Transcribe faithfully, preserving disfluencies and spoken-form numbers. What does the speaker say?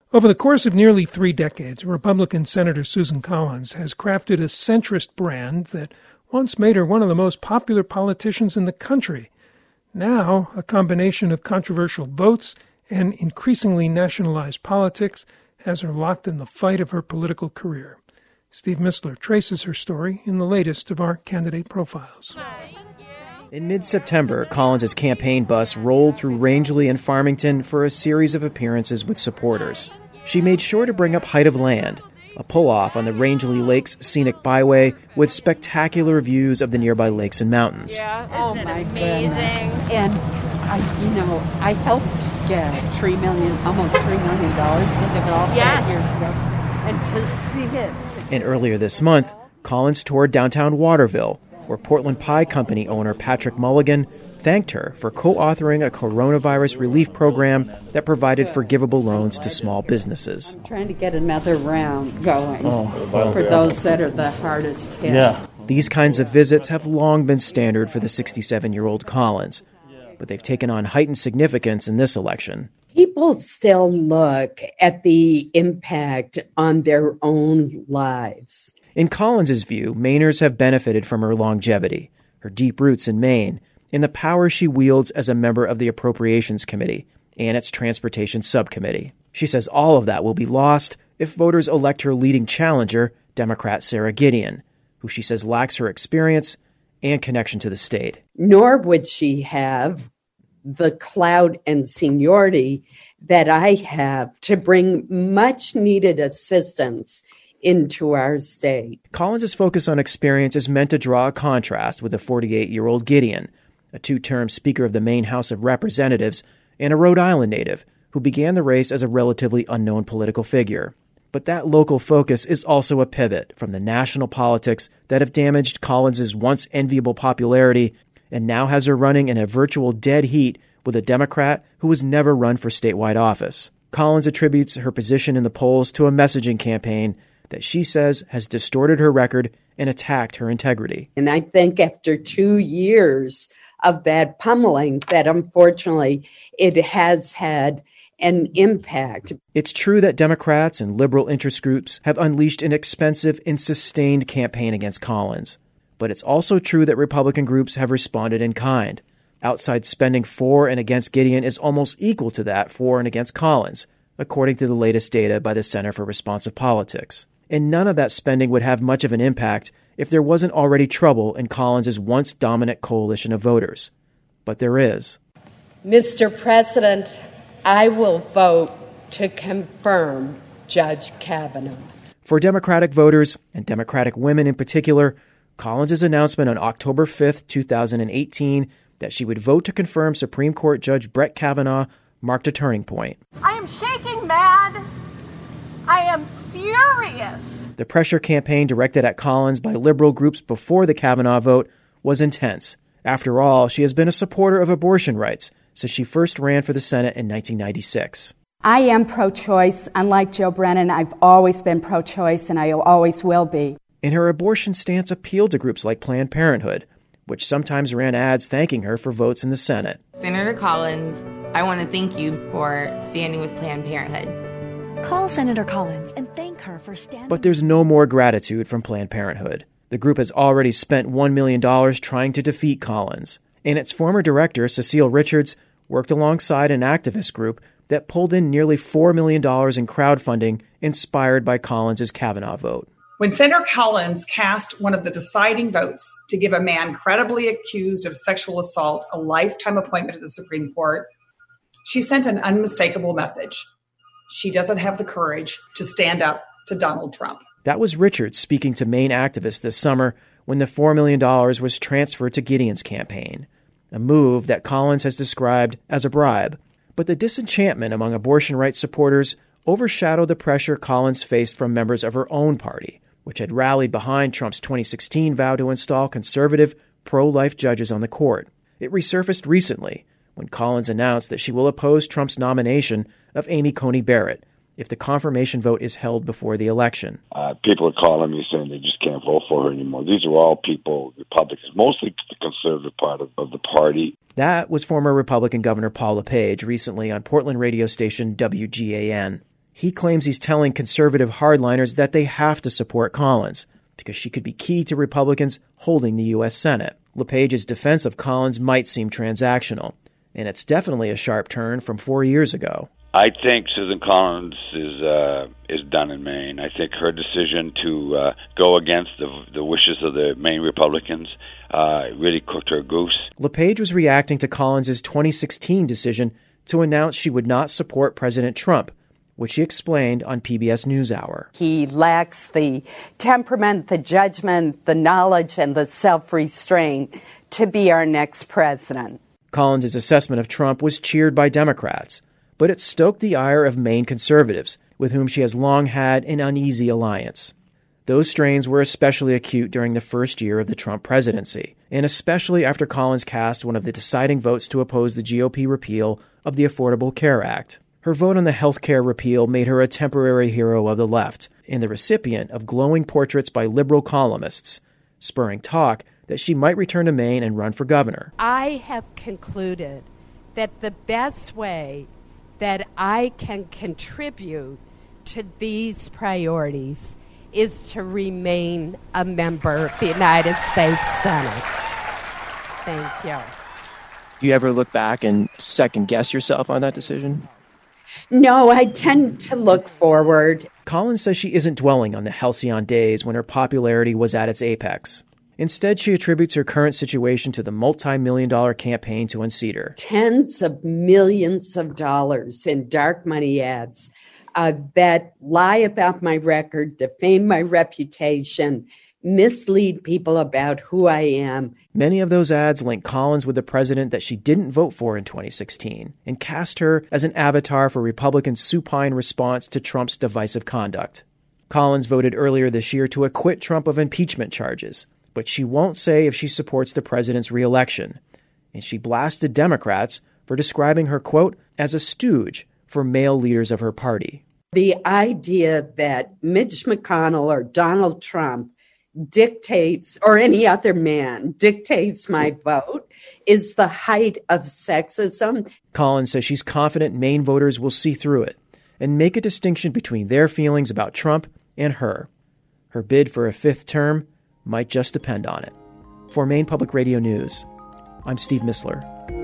Over the course of nearly three decades, Republican Senator Susan Collins has crafted a centrist brand that once made her one of the most popular politicians in the country. Now, a combination of controversial votes and increasingly nationalized politics has her locked in the fight of her political career. Steve Mistler traces her story in the latest of our candidate profiles. In mid-September, Collins' campaign bus rolled through Rangeley and Farmington for a series of appearances with supporters. She made sure to bring up Height of Land, a pull-off on the Rangeley Lakes Scenic Byway with spectacular views of the nearby lakes and mountains. Yeah, oh my goodness. And, I, you know, I helped get three million dollars, almost three million dollars to develop yes. that years ago. And to see it. And earlier this month, Collins toured downtown Waterville, where Portland Pie Company owner Patrick Mulligan thanked her for co-authoring a coronavirus relief program that provided forgivable loans to small businesses. I'm trying to get another round going oh, well, for yeah. those that are the hardest hit. Yeah. These kinds of visits have long been standard for the sixty-seven-year-old Collins, but they've taken on heightened significance in this election. People still look at the impact on their own lives. In Collins' view, Mainers have benefited from her longevity, her deep roots in Maine, and the power she wields as a member of the Appropriations Committee and its Transportation Subcommittee. She says all of that will be lost if voters elect her leading challenger, Democrat Sarah Gideon, who she says lacks her experience and connection to the state. Nor would she have the clout and seniority that I have to bring much-needed assistance into our state. Collins' focus on experience is meant to draw a contrast with the forty-eight-year-old Gideon, a two-term Speaker of the Maine House of Representatives and a Rhode Island native who began the race as a relatively unknown political figure. But that local focus is also a pivot from the national politics that have damaged Collins' once enviable popularity and now has her running in a virtual dead heat with a Democrat who has never run for statewide office. Collins attributes her position in the polls to a messaging campaign that she says has distorted her record and attacked her integrity. And I think after two years of that pummeling, that unfortunately it has had an impact. It's true that Democrats and liberal interest groups have unleashed an expensive and sustained campaign against Collins. But it's also true that Republican groups have responded in kind. Outside spending for and against Gideon is almost equal to that for and against Collins, according to the latest data by the Center for Responsive Politics. And none of that spending would have much of an impact if there wasn't already trouble in Collins' once dominant coalition of voters. But there is. Mister President, I will vote to confirm Judge Kavanaugh. For Democratic voters, and Democratic women in particular, Collins' announcement on October fifth, two thousand eighteen, that she would vote to confirm Supreme Court Judge Brett Kavanaugh marked a turning point. I am shaking mad. I am furious. The pressure campaign directed at Collins by liberal groups before the Kavanaugh vote was intense. After all, she has been a supporter of abortion rights since she first ran for the Senate in nineteen ninety-six. I am pro-choice. Unlike Joe Brennan, I've always been pro-choice, and I always will be. And her abortion stance appealed to groups like Planned Parenthood, which sometimes ran ads thanking her for votes in the Senate. Senator Collins, I want to thank you for standing with Planned Parenthood. Call Senator Collins and thank her for standing. But there's no more gratitude from Planned Parenthood. The group has already spent one million dollars trying to defeat Collins. And its former director, Cecile Richards, worked alongside an activist group that pulled in nearly four million dollars in crowdfunding inspired by Collins' Kavanaugh vote. When Senator Collins cast one of the deciding votes to give a man credibly accused of sexual assault a lifetime appointment to the Supreme Court, she sent an unmistakable message. She doesn't have the courage to stand up to Donald Trump. That was Richards speaking to Maine activists this summer when the four million dollars was transferred to Gideon's campaign, a move that Collins has described as a bribe. But the disenchantment among abortion rights supporters overshadowed the pressure Collins faced from members of her own party, which had rallied behind Trump's twenty sixteen vow to install conservative, pro-life judges on the court. It resurfaced recently when Collins announced that she will oppose Trump's nomination of Amy Coney Barrett if the confirmation vote is held before the election. Uh, people are calling me saying they just can't vote for her anymore. These are all people, Republicans, mostly the conservative part of, of the party. That was former Republican Governor Paul LePage recently on Portland radio station W G A N. He claims he's telling conservative hardliners that they have to support Collins because she could be key to Republicans holding the U S Senate. LePage's defense of Collins might seem transactional, and it's definitely a sharp turn from four years ago. I think Susan Collins is uh, is done in Maine. I think her decision to uh, go against the, the wishes of the Maine Republicans uh, really cooked her goose. LePage was reacting to Collins' twenty sixteen decision to announce she would not support President Trump, which she explained on P B S NewsHour. He lacks the temperament, the judgment, the knowledge, and the self-restraint to be our next president. Collins' assessment of Trump was cheered by Democrats, but it stoked the ire of Maine conservatives, with whom she has long had an uneasy alliance. Those strains were especially acute during the first year of the Trump presidency, and especially after Collins cast one of the deciding votes to oppose the G O P repeal of the Affordable Care Act. Her vote on the health care repeal made her a temporary hero of the left and the recipient of glowing portraits by liberal columnists, spurring talk that she might return to Maine and run for governor. I have concluded that the best way that I can contribute to these priorities is to remain a member of the United States Senate. Thank you. Do you ever look back and second guess yourself on that decision? No, I tend to look forward. Collins says she isn't dwelling on the halcyon days when her popularity was at its apex. Instead, she attributes her current situation to the multi-million dollar campaign to unseat her. Tens of millions of dollars in dark money ads uh, that lie about my record, defame my reputation, mislead people about who I am. Many of those ads link Collins with the president that she didn't vote for in twenty sixteen and cast her as an avatar for Republicans' supine response to Trump's divisive conduct. Collins voted earlier this year to acquit Trump of impeachment charges, but she won't say if she supports the president's reelection. And she blasted Democrats for describing her, quote, as a stooge for male leaders of her party. The idea that Mitch McConnell or Donald Trump dictates, or any other man dictates my vote, is the height of sexism. Collins says she's confident Maine voters will see through it and make a distinction between their feelings about Trump and her. Her bid for a fifth term might just depend on it. For Maine Public Radio News, I'm Steve Missler.